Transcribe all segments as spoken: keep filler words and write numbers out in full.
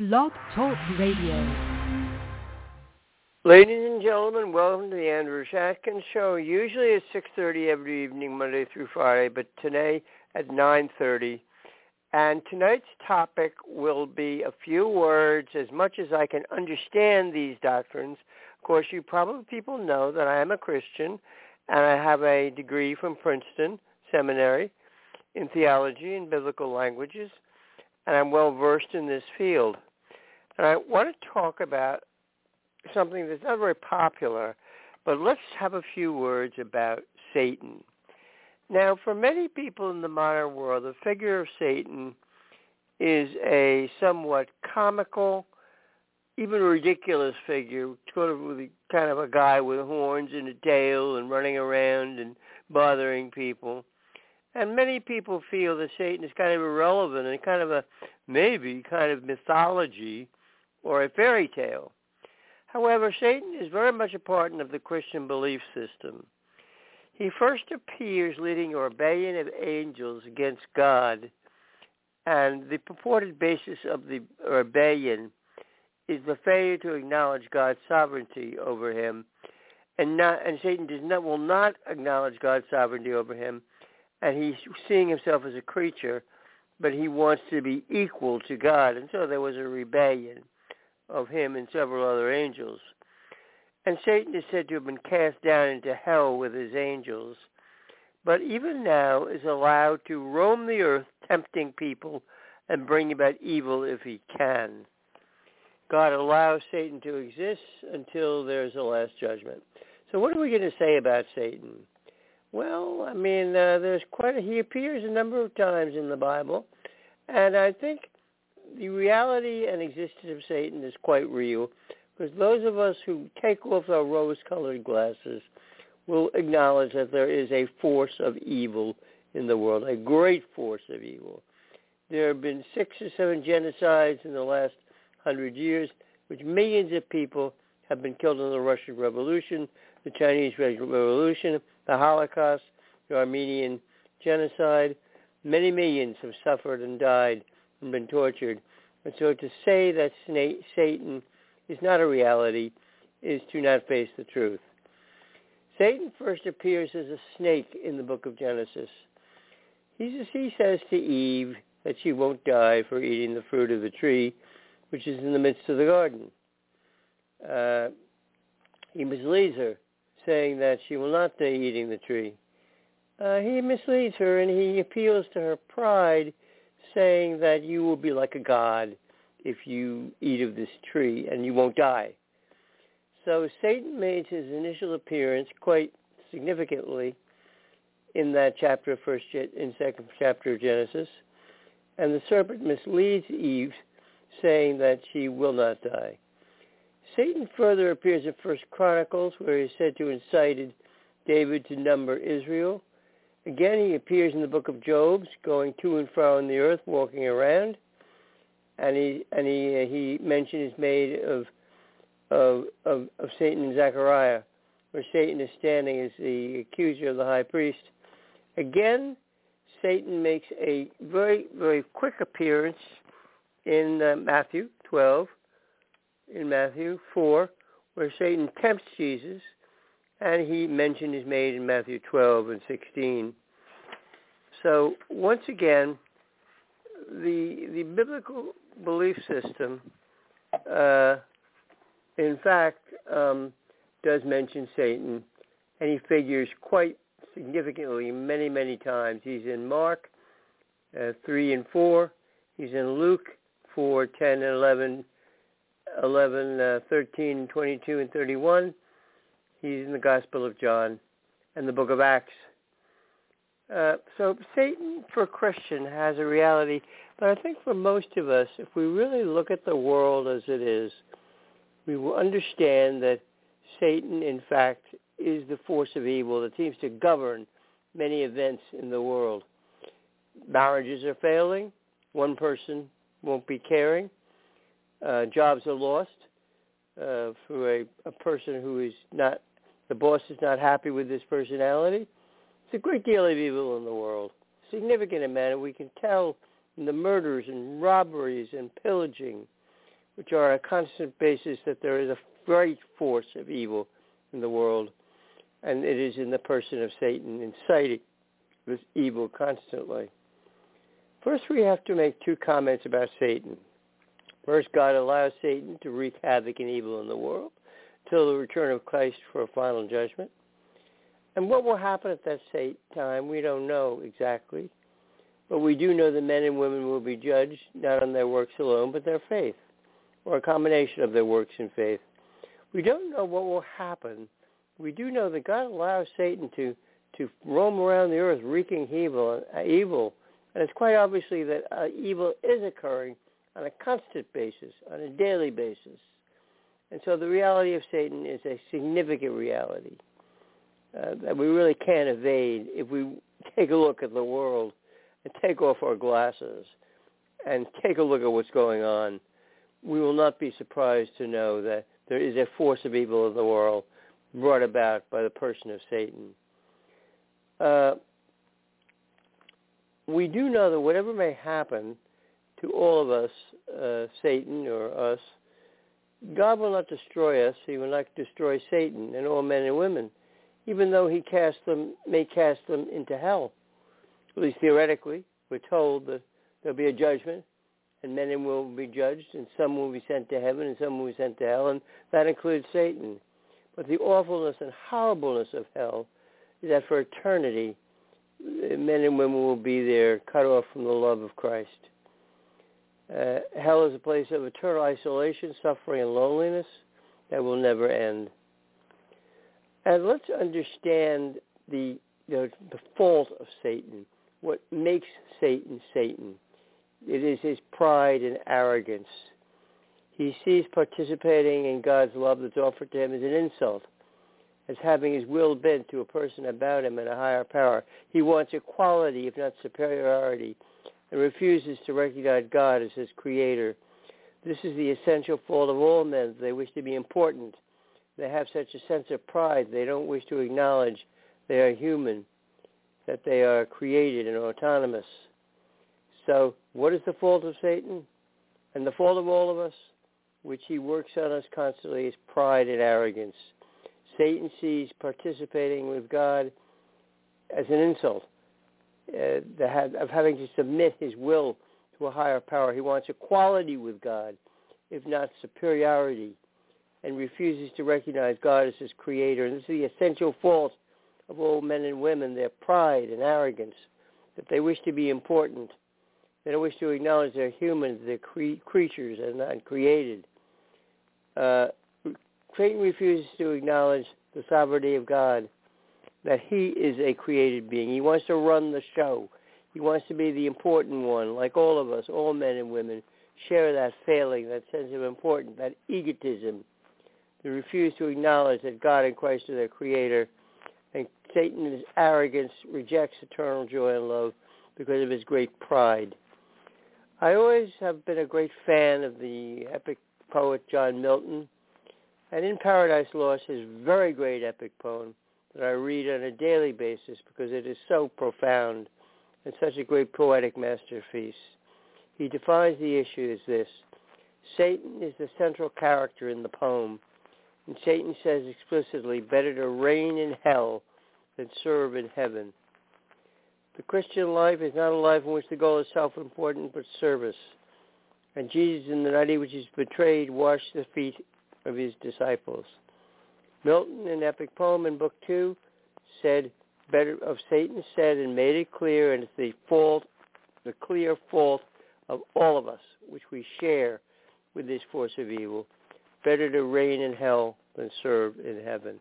Blog Talk Radio. Ladies and gentlemen, welcome to the Andrew Shatkin Show. Usually at six thirty every evening, Monday through Friday, but today at nine thirty. And tonight's topic will be a few words, as much as I can understand these doctrines. Of course, you probably people know that I am a Christian, and I have a degree from Princeton Seminary in theology and biblical languages, and I'm well versed in this field. And I want to talk about something that's not very popular, but let's have a few words about Satan. Now, for many people in the modern world, the figure of Satan is a somewhat comical, even ridiculous figure, sort of really kind of a guy with horns and a tail and running around and bothering people. And many people feel that Satan is kind of irrelevant and kind of a, maybe, kind of mythology or a fairy tale. However, Satan is very much a part of the Christian belief system. He first appears leading a rebellion of angels against God, and the purported basis of the rebellion is the failure to acknowledge God's sovereignty over him, and not and Satan does not will not acknowledge God's sovereignty over him. And he's seeing himself as a creature, but he wants to be equal to God. And so there was a rebellion of him and several other angels. And Satan is said to have been cast down into hell with his angels, but even now is allowed to roam the earth, tempting people and bring about evil if he can. God allows Satan to exist until there's a last judgment. So what are we going to say about Satan? Well, I mean, uh, there's quite a, he appears a number of times in the Bible, and I think the reality and existence of Satan is quite real, because those of us who take off our rose-colored glasses will acknowledge that there is a force of evil in the world, a great force of evil. There have been six or seven genocides in the last hundred years, which millions of people have been killed in the Russian Revolution, the Chinese Revolution, the Holocaust, the Armenian genocide. Many millions have suffered and died and been tortured. And so to say that Satan is not a reality is to not face the truth. Satan first appears as a snake in the book of Genesis. He, he says to Eve that she won't die for eating the fruit of the tree, which is in the midst of the garden. Uh, he misleads her, saying that she will not die eating the tree. Uh, he misleads her, and he appeals to her pride, saying that you will be like a god if you eat of this tree, and you won't die. So Satan made his initial appearance quite significantly in that chapter, first in second chapter of Genesis, and the serpent misleads Eve, saying that she will not die. Satan further appears in First Chronicles, where he is said to have incited David to number Israel. Again, he appears in the book of Job, going to and fro on the earth, walking around, and he and he uh, he mention is made of, of of of Satan and Zechariah, where Satan is standing as the accuser of the high priest. Again, Satan makes a very very quick appearance in uh, Matthew twelve. In Matthew four, where Satan tempts Jesus, and he mention is made in Matthew twelve and sixteen. So once again, the the biblical belief system, uh, in fact, um, does mention Satan, and he figures quite significantly many, many times. He's in Mark uh, three and four. He's in Luke four, ten, and eleven. eleven, uh, thirteen, twenty-two, and thirty-one. He's in the Gospel of John and the book of Acts. Uh, so Satan, for a Christian, has a reality, but I think for most of us, if we really look at the world as it is, we will understand that Satan, in fact, is the force of evil that seems to govern many events in the world. Marriages are failing. One person won't be caring. Uh, jobs are lost uh, for a, a person who is not, the boss is not happy with his personality. It's a great deal of evil in the world, significant amount, and we can tell in the murders and robberies and pillaging which are a constant basis that there is a great force of evil in the world, and it is in the person of Satan, inciting this evil constantly. First, we have to make two comments about Satan. First, God allows Satan to wreak havoc and evil in the world till the return of Christ for a final judgment. And what will happen at that time, we don't know exactly. But we do know that men and women will be judged not on their works alone, but their faith, or a combination of their works and faith. We don't know what will happen. We do know that God allows Satan to, to roam around the earth wreaking evil, uh, evil. And it's quite obviously that uh, evil is occurring on a constant basis, on a daily basis. And so the reality of Satan is a significant reality uh, that we really can't evade if we take a look at the world and take off our glasses and take a look at what's going on. We will not be surprised to know that there is a force of evil in the world brought about by the person of Satan. Uh, we do know that whatever may happen to all of us, uh, Satan or us, God will not destroy us. He will not destroy Satan and all men and women, even though he cast them, may cast them into hell. At least theoretically, we're told that there'll be a judgment, and men and women will be judged, and some will be sent to heaven, and some will be sent to hell, and that includes Satan. But the awfulness and horribleness of hell is that for eternity, men and women will be there, cut off from the love of Christ. Uh, hell is a place of eternal isolation, suffering, and loneliness that will never end. And let's understand the, the, the fault of Satan, what makes Satan Satan. It is his pride and arrogance. He sees participating in God's love that's offered to him as an insult, as having his will bent to a person about him and a higher power. He wants equality, if not superiority, and refuses to recognize God as his creator. This is the essential fault of all men. They wish to be important. They have such a sense of pride. They don't wish to acknowledge they are human, that they are created and autonomous. So what is the fault of Satan? And the fault of all of us, which he works on us constantly, is pride and arrogance. Satan sees participating with God as an insult, uh, the ha- of having to submit his will to a higher power. He wants equality with God, if not superiority, and refuses to recognize God as his creator. And this is the essential fault of all men and women, their pride and arrogance, that they wish to be important. They don't wish to acknowledge they're humans, they're cre- creatures and not created. Uh, Satan refuses to acknowledge the sovereignty of God, that he is a created being. He wants to run the show. He wants to be the important one, like all of us, all men and women, share that failing, that sense of importance, that egotism. They refuse to acknowledge that God and Christ are their creator, and Satan, in his arrogance, rejects eternal joy and love because of his great pride. I always have been a great fan of the epic poet John Milton, and in Paradise Lost, his very great epic poem that I read on a daily basis because it is so profound and such a great poetic masterpiece. He defines the issue as this: Satan is the central character in the poem, and Satan says explicitly, better to reign in hell than serve in heaven. The Christian life is not a life in which the goal is self-important, but service. And Jesus, in the night in which he was betrayed, washed the feet of his disciples. Milton, in epic poem in Book Two, said, better of Satan said and made it clear, and it's the fault, the clear fault of all of us, which we share with this force of evil. Better to reign in hell than serve in heaven.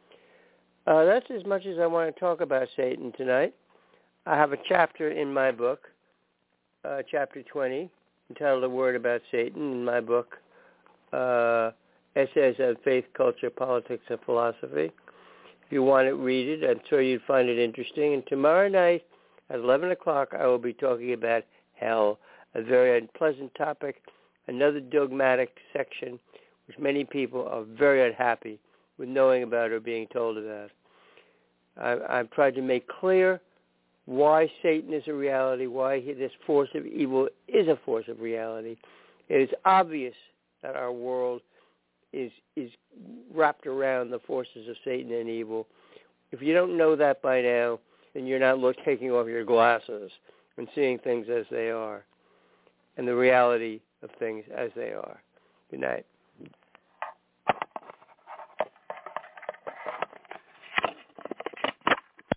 Uh, that's as much as I want to talk about Satan tonight. I have a chapter in my book, uh, chapter twenty, entitled A Word About Satan, in my book, uh, Essays on Faith, Culture, Politics, and Philosophy. If you want to read it, I'm sure you'd find it interesting. And tomorrow night at eleven o'clock, I will be talking about hell, a very unpleasant topic, another dogmatic section, which many people are very unhappy with knowing about or being told about. I, I've tried to make clear why Satan is a reality, why he, this force of evil is a force of reality. It is obvious that our world is is wrapped around the forces of Satan and evil. If you don't know that by now, then you're not look, taking off your glasses and seeing things as they are and the reality of things as they are. Good night.